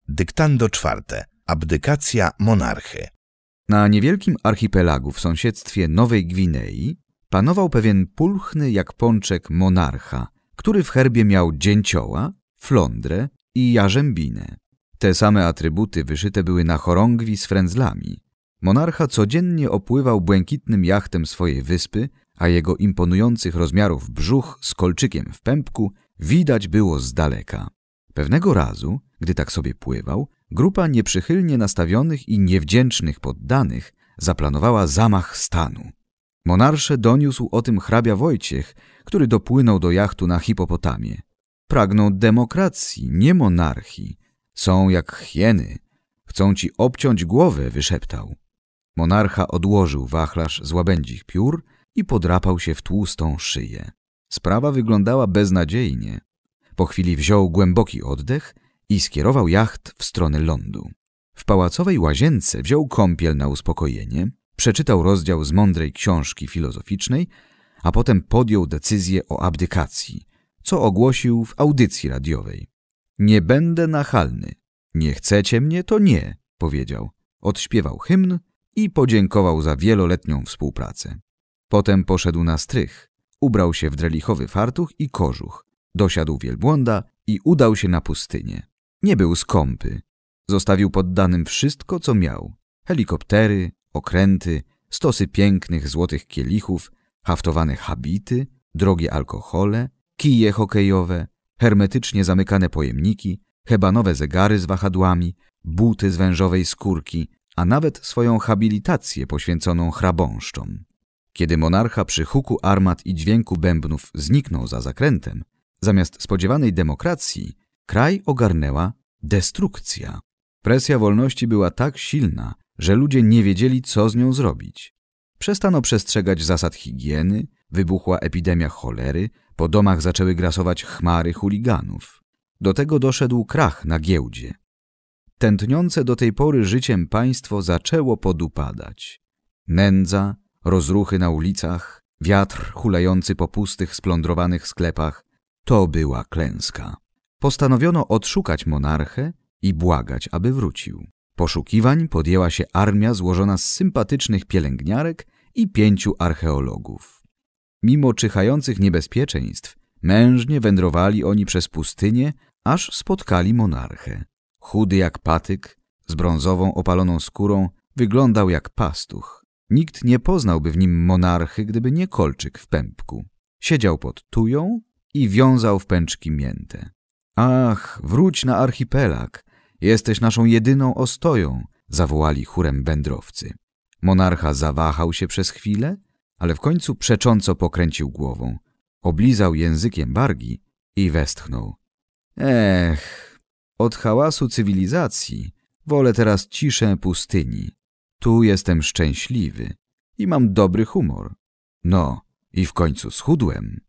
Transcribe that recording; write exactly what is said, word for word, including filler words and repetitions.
Dyktando czwarte. Abdykacja monarchy. Na niewielkim archipelagu w sąsiedztwie Nowej Gwinei panował pewien pulchny jak pączek monarcha, który w herbie miał dzięcioła, flądrę i jarzębinę. Te same atrybuty wyszyte były na chorągwi z frędzlami. Monarcha codziennie opływał błękitnym jachtem swojej wyspy, a jego imponujących rozmiarów brzuch z kolczykiem w pępku widać było z daleka. Pewnego razu, gdy tak sobie pływał, grupa nieprzychylnie nastawionych i niewdzięcznych poddanych zaplanowała zamach stanu. Monarsze doniósł o tym hrabia Wojciech, który dopłynął do jachtu na hipopotamie. Pragną demokracji, nie monarchii. Są jak hieny. Chcą ci obciąć głowę, wyszeptał. Monarcha odłożył wachlarz z łabędzich piór i podrapał się w tłustą szyję. Sprawa wyglądała beznadziejnie. Po chwili wziął głęboki oddech i skierował jacht w stronę lądu. W pałacowej łazience wziął kąpiel na uspokojenie, przeczytał rozdział z mądrej książki filozoficznej, a potem podjął decyzję o abdykacji, co ogłosił w audycji radiowej. Nie będę nachalny. Nie chcecie mnie, to nie, powiedział. Odśpiewał hymn i podziękował za wieloletnią współpracę. Potem poszedł na strych, ubrał się w drelichowy fartuch i kożuch, dosiadł wielbłąda i udał się na pustynię. Nie był skąpy. Zostawił poddanym wszystko, co miał. Helikoptery, okręty, stosy pięknych złotych kielichów, haftowane habity, drogie alkohole, kije hokejowe, hermetycznie zamykane pojemniki, hebanowe zegary z wahadłami, buty z wężowej skórki, a nawet swoją habilitację poświęconą chrabąszczom. Kiedy monarcha przy huku armat i dźwięku bębnów zniknął za zakrętem, zamiast spodziewanej demokracji kraj ogarnęła destrukcja. Presja wolności była tak silna, że ludzie nie wiedzieli, co z nią zrobić. Przestano przestrzegać zasad higieny, wybuchła epidemia cholery, po domach zaczęły grasować chmary chuliganów. Do tego doszedł krach na giełdzie. Tętniące do tej pory życiem państwo zaczęło podupadać. Nędza, rozruchy na ulicach, wiatr hulający po pustych, splądrowanych sklepach – to była klęska. Postanowiono odszukać monarchę i błagać, aby wrócił. Poszukiwań podjęła się armia złożona z sympatycznych pielęgniarek i pięciu archeologów. Mimo czyhających niebezpieczeństw, mężnie wędrowali oni przez pustynię, aż spotkali monarchę. Chudy jak patyk, z brązową opaloną skórą, wyglądał jak pastuch. Nikt nie poznałby w nim monarchy, gdyby nie kolczyk w pępku. Siedział pod tują i wiązał w pęczki miętę. Ach, wróć na archipelag, jesteś naszą jedyną ostoją, zawołali chórem wędrowcy. Monarcha zawahał się przez chwilę, ale w końcu przecząco pokręcił głową. Oblizał językiem wargi i westchnął. Ech, od hałasu cywilizacji wolę teraz ciszę pustyni. Tu jestem szczęśliwy i mam dobry humor. No, i w końcu schudłem.